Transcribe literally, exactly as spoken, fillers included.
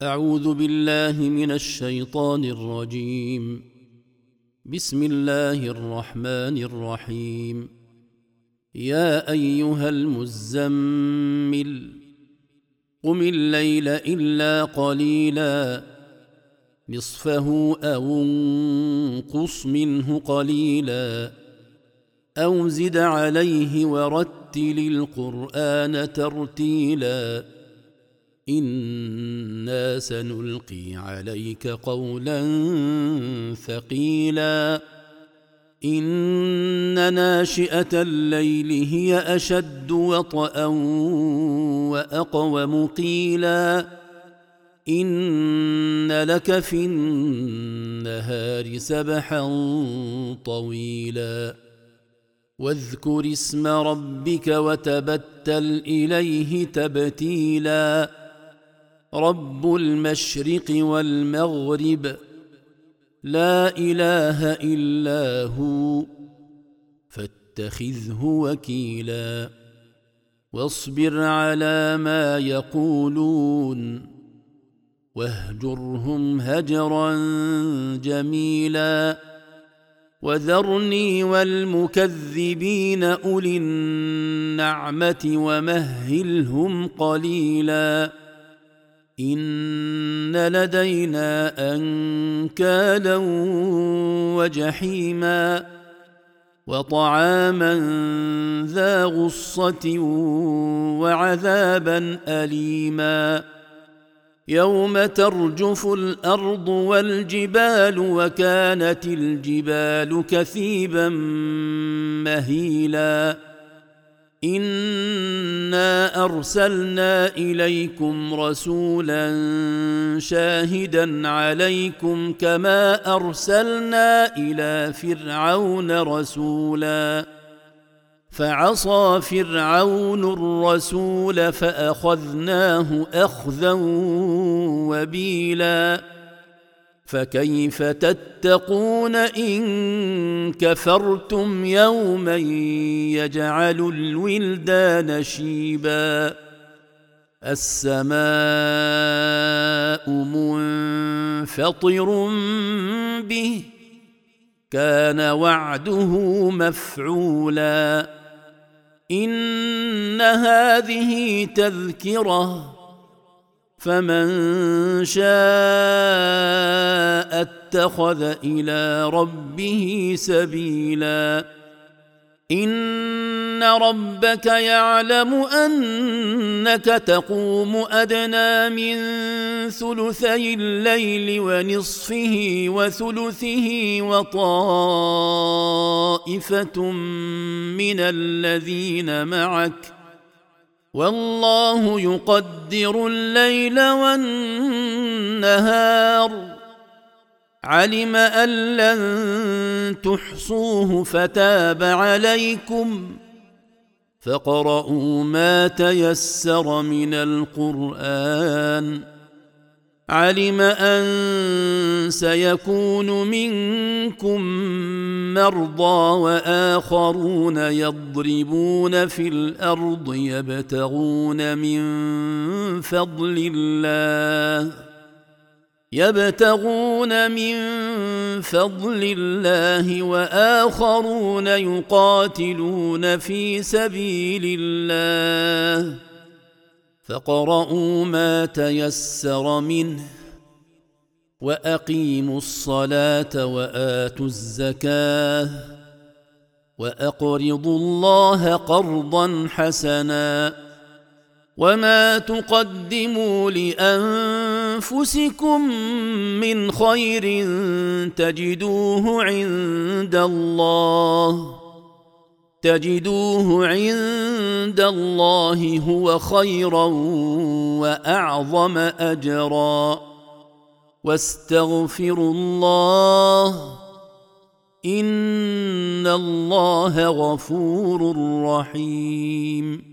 أعوذ بالله من الشيطان الرجيم. بسم الله الرحمن الرحيم. يا أيها المزمل قم الليل إلا قليلا نصفه أو انقص منه قليلا أو زد عليه ورتل القرآن ترتيلا إنا سنلقي عليك قولا ثقيلا إن ناشئة الليل هي أشد وطئا وأقوم قيلا إن لك في النهار سبحا طويلا واذكر اسم ربك وتبتل إليه تبتيلا رب المشرق والمغرب لا إله إلا هو فاتخذه وكيلا واصبر على ما يقولون واهجرهم هجرا جميلا وذرني والمكذبين أولي النعمة ومهلهم قليلا إن لدينا أنكالا وجحيما وطعاما ذا غصة وعذابا أليما يوم ترجف الأرض والجبال وكانت الجبال كثيبا مهيلا إنا أرسلنا إليكم رسولا شاهدا عليكم كما أرسلنا إلى فرعون رسولا فعصى فرعون الرسول فأخذناه أخذا وبيلا فكيف تتقون إن كفرتم يوما يجعل الولدان شيبا السماء منفطر به كان وعده مفعولا إن هذه تذكرة فمن شاء اتخذ إلى ربه سبيلا إن ربك يعلم أنك تقوم أدنى من ثلثي الليل ونصفه وثلثه وطائفة من الذين معك والله يقدر الليل والنهار علم أن لن تحصوه فتاب عليكم فاقرؤوا ما تيسر من القرآن علم أن سيكون منكم مرضى وآخرون يضربون في الأرض يبتغون من فضل الله يبتغون من فضل الله وآخرون يقاتلون في سبيل الله فاقرؤوا ما تيسر منه وأقيموا الصلاة وآتوا الزكاة وأقرضوا الله قرضا حسنا وما تقدموا لأنفسكم من خير تجدوه عند الله تجدوه عند الله هو خيرا وأعظم أجرا واستغفروا الله إن الله غفور رحيم